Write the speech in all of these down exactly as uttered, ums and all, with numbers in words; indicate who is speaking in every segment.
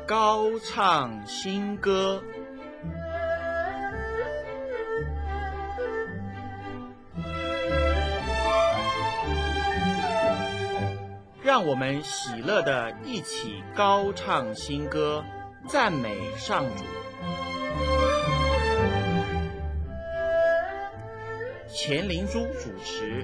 Speaker 1: 高唱新歌。让我们喜乐地一起高唱新歌，赞美上主。钱灵珠主持。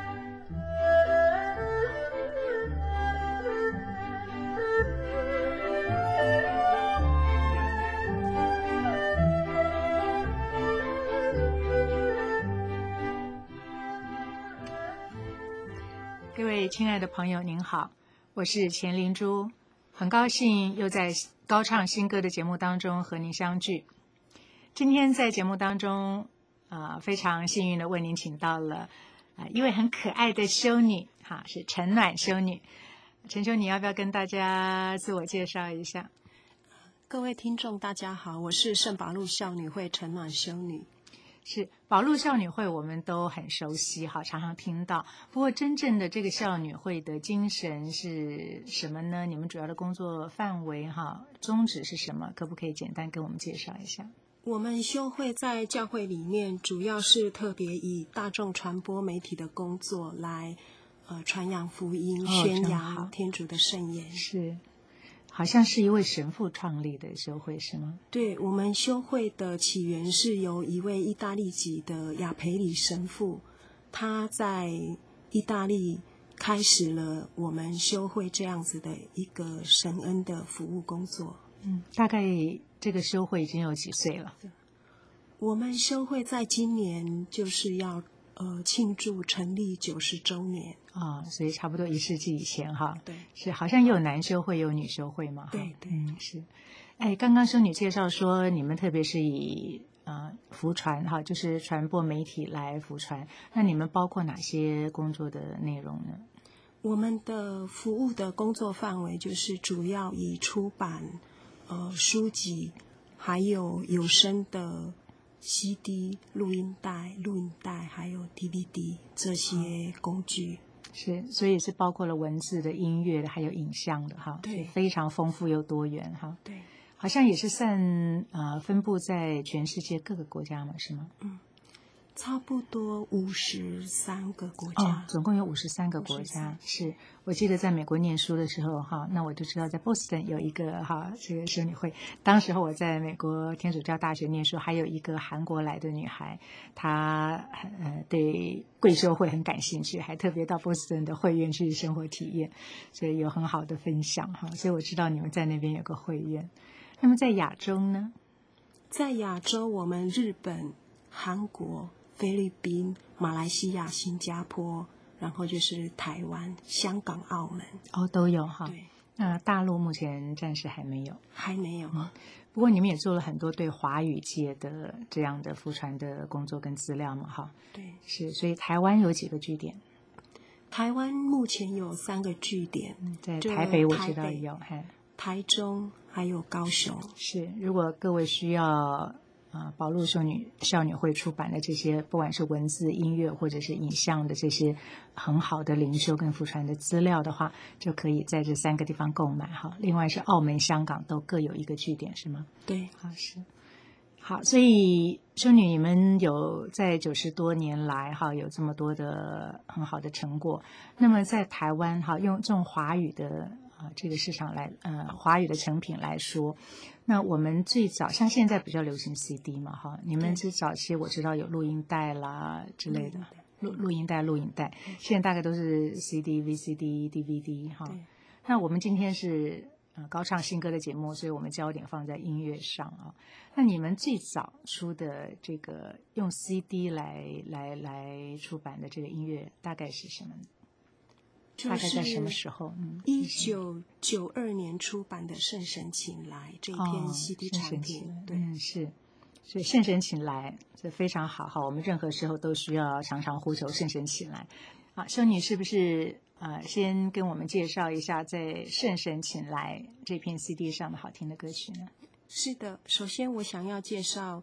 Speaker 2: 各位亲爱的朋友您好，我是钱灵珠，很高兴又在高唱新歌的节目当中和您相聚。今天在节目当中呃，非常幸运的为您请到了、呃、一位很可爱的修女，哈，是陈暖修女。陈修女要不要跟大家自我介绍一下？
Speaker 3: 各位听众大家好，我是圣保禄孝女会陈暖修女。
Speaker 2: 是保禄孝女会我们都很熟悉，好，常常听到。不过真正的这个孝女会的精神是什么呢？你们主要的工作范围哈，宗旨是什么？可不可以简单跟我们介绍一下？
Speaker 3: 我们修会在教会里面主要是特别以大众传播媒体的工作来呃传扬福音、
Speaker 2: 哦、
Speaker 3: 宣扬天主的圣言。
Speaker 2: 是，好像是一位神父创立的修会是吗？
Speaker 3: 对，我们修会的起源是由一位意大利籍的亚培里神父，他在意大利开始了我们修会这样子的一个神恩的服务工作。
Speaker 2: 嗯，大概这个修会已经有几岁了？
Speaker 3: 我们修会在今年就是要呃庆祝成立九十周年
Speaker 2: 啊、哦，所以差不多一世纪以前哈。
Speaker 3: 对，
Speaker 2: 是好像有男修会有女修会嘛。
Speaker 3: 对对，
Speaker 2: 嗯是。哎，刚刚修女介绍说你们特别是以呃福传哈，就是传播媒体来福传，那你们包括哪些工作的内容呢？
Speaker 3: 我们的服务的工作范围就是主要以出版呃书籍，还有有声的 C D、录音带、录影带，还有 D V D 这些工具。
Speaker 2: 是，所以是包括了文字的、音乐的，还有影像的哈，
Speaker 3: 对，
Speaker 2: 非常丰富又多元哈。
Speaker 3: 对，
Speaker 2: 好像也是散呃分布在全世界各个国家嘛，是吗？
Speaker 3: 嗯，差不多五十三个国家。
Speaker 2: 哦，总共有五十三个国家。是，我记得在美国念书的时候哈，那我就知道在波士顿有一个哈这个修女会。当时候我在美国天主教大学念书，还有一个韩国来的女孩，她呃对贵修会很感兴趣，还特别到波士顿的会院去生活体验，所以有很好的分享哈。所以我知道你们在那边有个会院。那么在亚洲呢？
Speaker 3: 在亚洲，我们日本、韩国、菲律宾、马来西亚、新加坡，然后就是台湾、香港、澳门，
Speaker 2: 哦，都有哈。
Speaker 3: 对，
Speaker 2: 那大陆目前暂时还没有，
Speaker 3: 还没有。
Speaker 2: 嗯，不过你们也做了很多对华语界的这样的福传的工作跟资料嘛，哈。
Speaker 3: 对，
Speaker 2: 是，所以台湾有几个据点？
Speaker 3: 台湾目前有三个据点，
Speaker 2: 嗯、在台北我知道有，嘿，
Speaker 3: 台中还有高雄。
Speaker 2: 是，如果各位需要啊，保禄修女孝女会出版的这些，不管是文字、音乐或者是影像的这些很好的灵修跟福传的资料的话，就可以在这三个地方购买哈。另外是澳门、香港都各有一个据点，是吗？
Speaker 3: 对，
Speaker 2: 啊是。好，所以修女你们有在九十多年来哈有这么多的很好的成果。那么在台湾哈，用这种华语的啊这个市场来呃华语的成品来说。那我们最早像现在比较流行 C D 嘛哈，你们最早期我知道有录音带啦之类的，录录音带、录影带，现在大概都是 C D、V C D、D V D 哈。那我们今天是呃高唱新歌的节目，所以我们焦点放在音乐上啊。那你们最早出的这个用 C D 来来来出版的这个音乐大概是什么呢？大概在什么时候？嗯，
Speaker 3: 一九九二年出版的《圣神请来》这篇 C D 产品，
Speaker 2: 哦、
Speaker 3: 对，
Speaker 2: 嗯是，所以圣神请来，这非常好哈。我们任何时候都需要常常呼求圣神请来。啊，修女是不是呃先跟我们介绍一下在《圣神请来》这片 C D 上的好听的歌曲呢？
Speaker 3: 是的，首先我想要介绍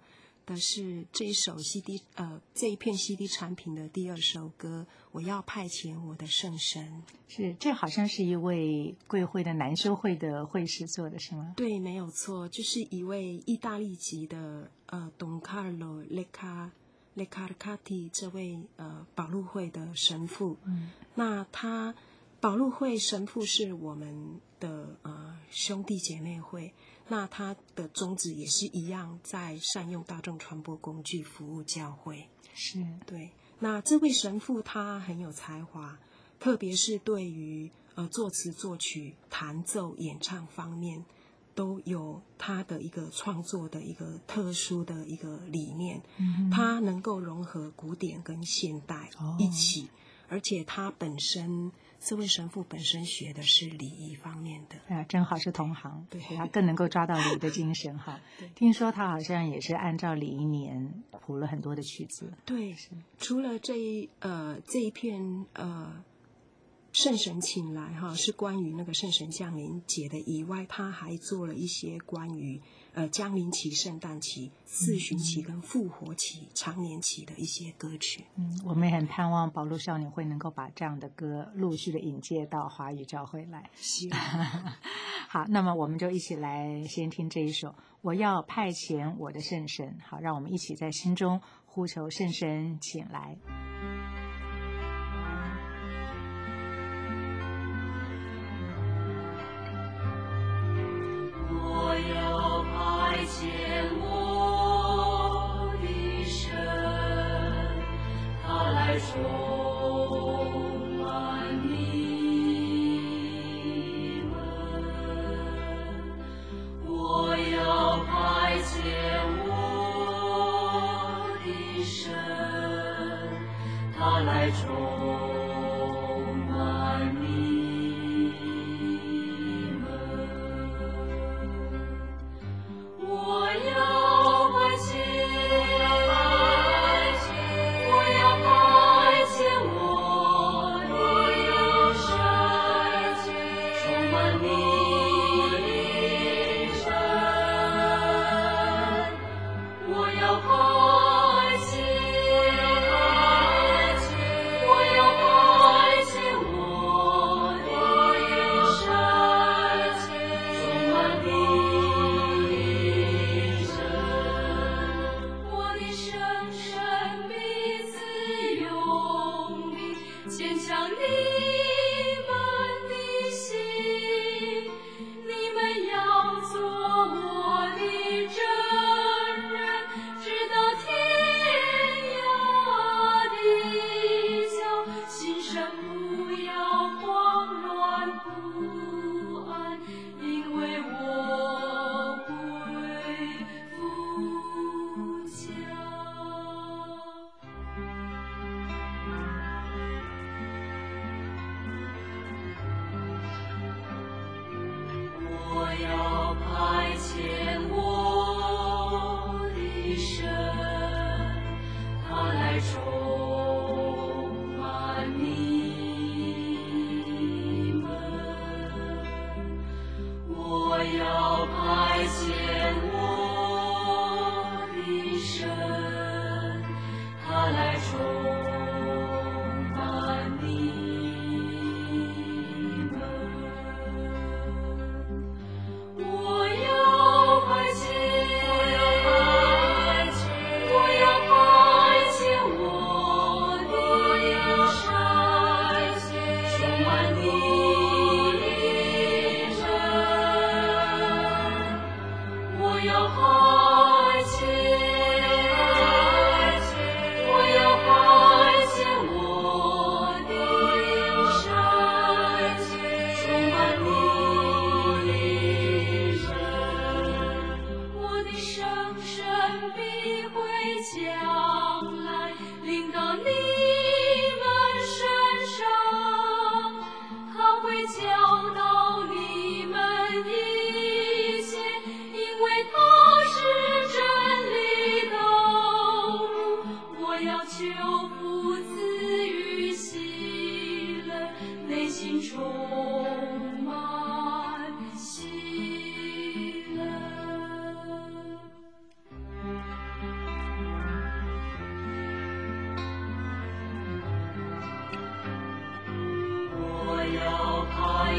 Speaker 3: 的是这一首 C D 呃这一片 C D 产品的第二首歌，我要派遣我的圣神。
Speaker 2: 是，这好像是一位贵会的男修会的会士做的，是吗？
Speaker 3: 对，没有错，就是一位意大利籍的呃董卡罗雷卡雷卡卡蒂这位呃保禄会的神父。嗯，那他保禄会神父是我们的呃兄弟姐妹会。那他的宗旨也是一样，在善用大众传播工具服务教会。
Speaker 2: 是，
Speaker 3: 对。那这位神父他很有才华，特别是对于呃作词作曲、弹奏、演唱方面，都有他的一个创作的一个特殊的一个理念。嗯，他能够融合古典跟现代一起，哦，而且他本身。这位神父本身学的是礼仪方面的，
Speaker 2: 啊，正好是同行，
Speaker 3: 对，
Speaker 2: 他更能够抓到礼仪的精神哈。听说他好像也是按照礼仪年谱了很多的曲子。
Speaker 3: 对，除了这一呃这一片呃圣神请来哈，是关于那个圣神降临节的以外，他还做了一些关于呃降临期、圣诞期、四旬期跟复活期、常年期的一些歌曲。
Speaker 2: 嗯，我们也很盼望保禄少年会能够把这样的歌陆续的引介到华语教会来。
Speaker 3: 是。
Speaker 2: 好，那么我们就一起来先听这一首《我要派遣我的圣神》。好，让我们一起在心中呼求圣神请来。
Speaker 4: 派遣我的神，他来充满你们。我要派遣我的神，他来充满你们。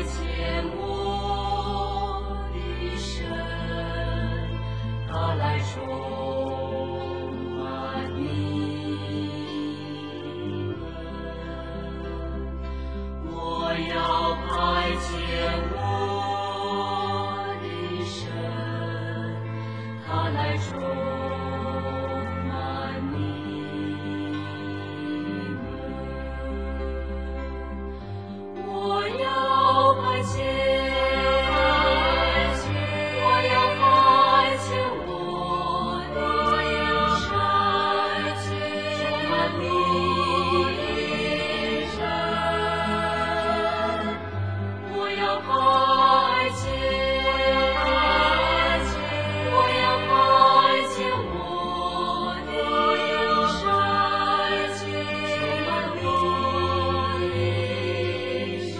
Speaker 4: 牵我的身，他来充满你们。我要派遣我的神，他来充满你们。我要派遣，我要派遣我的神，充满你身。我要派遣，我要派遣我的神，充满你身。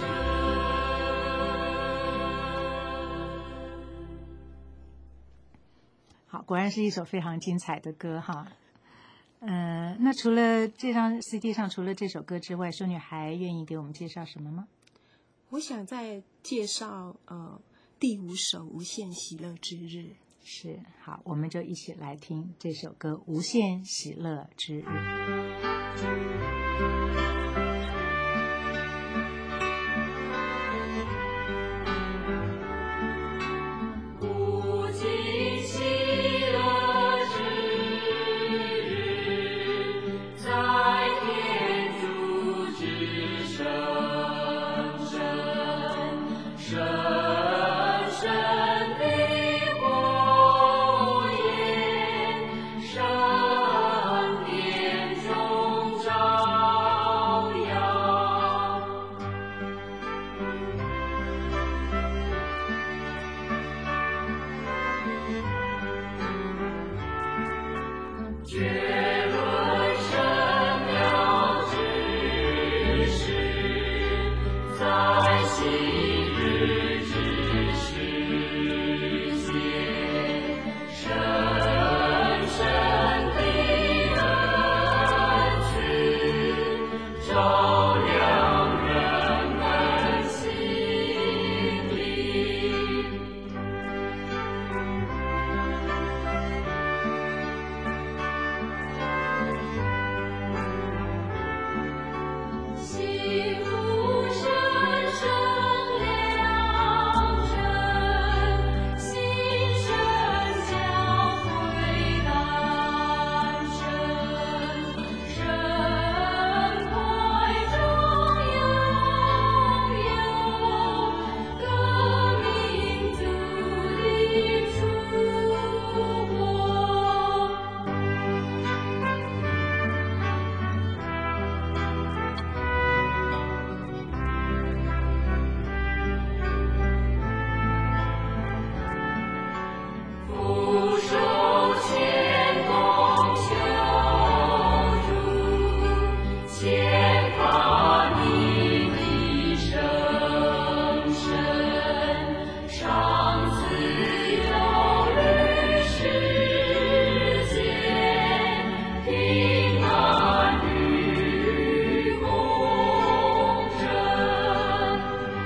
Speaker 2: 好，果然是一首非常精彩的歌哈。呃，那除了这张 C D 上除了这首歌之外，修女还愿意给我们介绍什么吗？
Speaker 3: 我想再介绍呃第五首《无限喜乐之日》。
Speaker 2: 是，好，我们就一起来听这首歌《无限喜乐之日》。
Speaker 4: 无尽喜乐之日，在天主之圣神，深深的火焰，圣殿中照耀。绝论神妙之事，在昔日之世间，深深的恩赐，照亮人们心灵。幸福深深良辰，新生教会诞生，神怀中拥有各民族的祝福。俯首前恭求主，前发你的圣神，上次有日世间，平安与公正。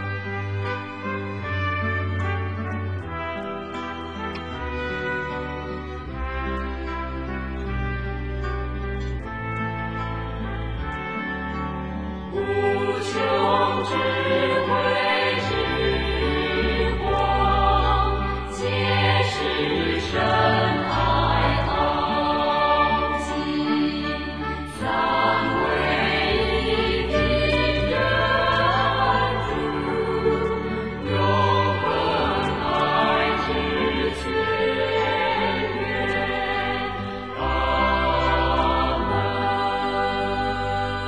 Speaker 4: 无穷智慧之光，揭示神爱奥迹，三位一体真主，永恒爱之泉源。阿门。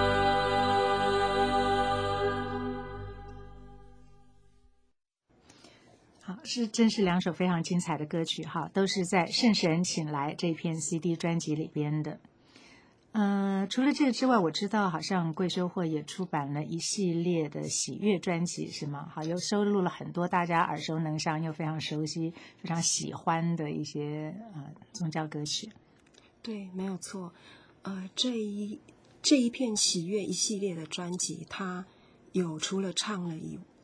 Speaker 2: 好，是真是两首非常精彩的歌曲哈，都是在《圣神请来》这片 C D 专辑里边的。呃，除了这个之外，我知道好像贵收获也出版了一系列的喜悦专辑，是吗？好，又收录了很多大家耳熟能详又非常熟悉、非常喜欢的一些呃宗教歌曲。
Speaker 3: 对，没有错。呃，这一这一片喜悦一系列的专辑，它有除了唱了以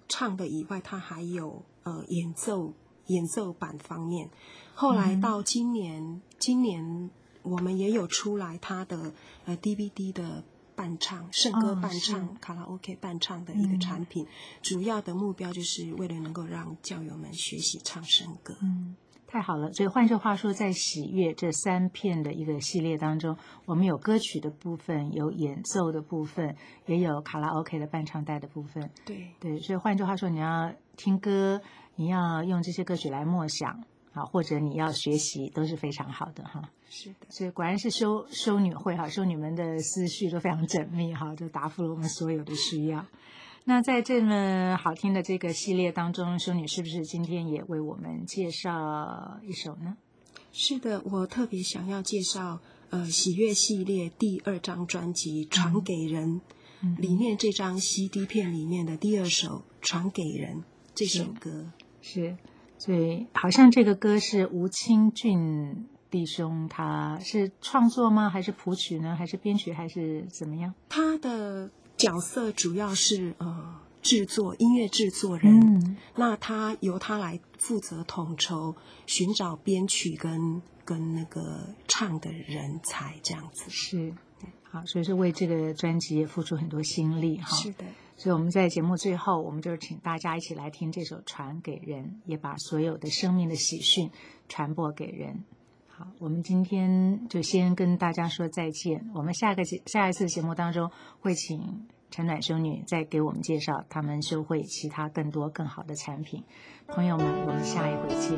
Speaker 3: 唱的以外，他还有呃演奏演奏版方面。后来到今年，嗯、今年我们也有出来他的呃 D V D 的伴唱、圣歌伴唱、哦、卡拉 OK 伴唱的一个产品。嗯、主要的目标就是为了能够让教友们学习唱圣歌。
Speaker 2: 嗯，太好了。所以换句话说，在喜悦这三片的一个系列当中，我们有歌曲的部分，有演奏的部分，也有卡拉 OK 的伴唱带的部分。
Speaker 3: 对
Speaker 2: 对，所以换句话说，你要听歌，你要用这些歌曲来默想啊，或者你要学习，都是非常好的哈。
Speaker 3: 是的，
Speaker 2: 所以果然是修修女会哈，修女们的思绪都非常缜密哈，就答复了我们所有的需要。那在这么好听的这个系列当中，修女是不是今天也为我们介绍一首呢？
Speaker 3: 是的，我特别想要介绍呃喜悦系列第二张专辑《传给人》嗯、里面这张 C D 片里面的第二首《传给人》这首歌。
Speaker 2: 是，所以好像这个歌是吴清俊弟兄，他是创作吗？还是谱曲呢？还是编曲？还是怎么样？
Speaker 3: 他的角色主要是呃制作音乐制作人，嗯、那他由他来负责统筹，寻找编曲跟跟那个唱的人才这样子。
Speaker 2: 是，好，所以是为这个专辑也付出很多心力哈。
Speaker 3: 是的。
Speaker 2: 所以我们在节目最后，我们就请大家一起来听这首《传给人》，也把所有的生命的喜讯传播给人。好，我们今天就先跟大家说再见。我们下个节下一次节目当中会请陈暖修女再给我们介绍他们修会其他更多更好的产品。朋友们，我们下一回见。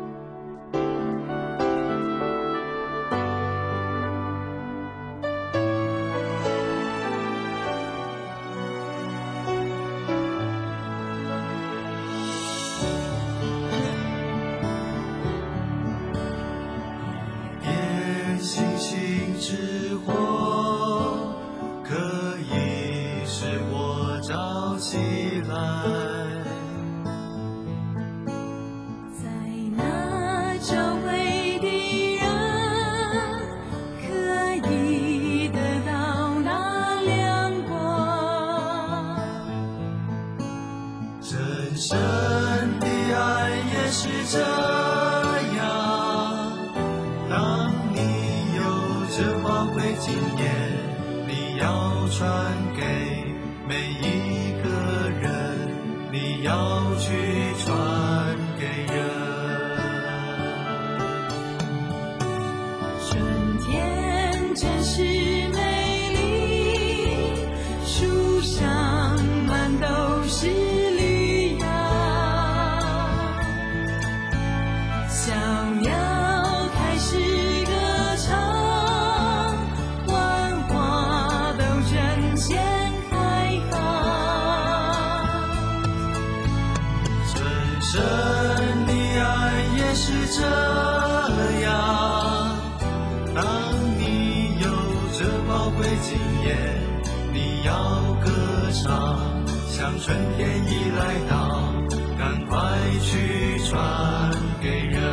Speaker 5: 春天已来到，赶快去传给人。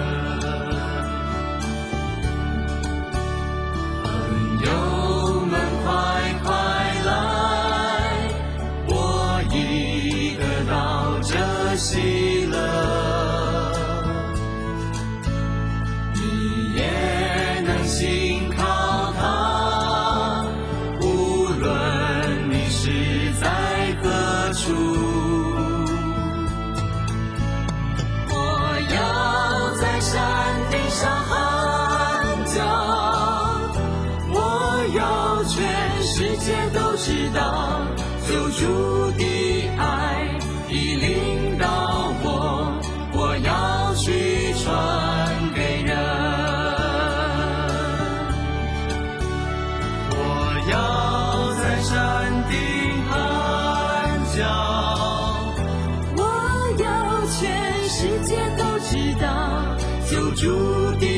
Speaker 5: 朋友们快快来，我已得到这喜乐，你也能信靠他，无论你是在何处。我要在山顶上喊叫，我要全世界都知道，救主的爱已领导我，我要去传给人。我要在山顶喊叫，我要全世界都知道，救主的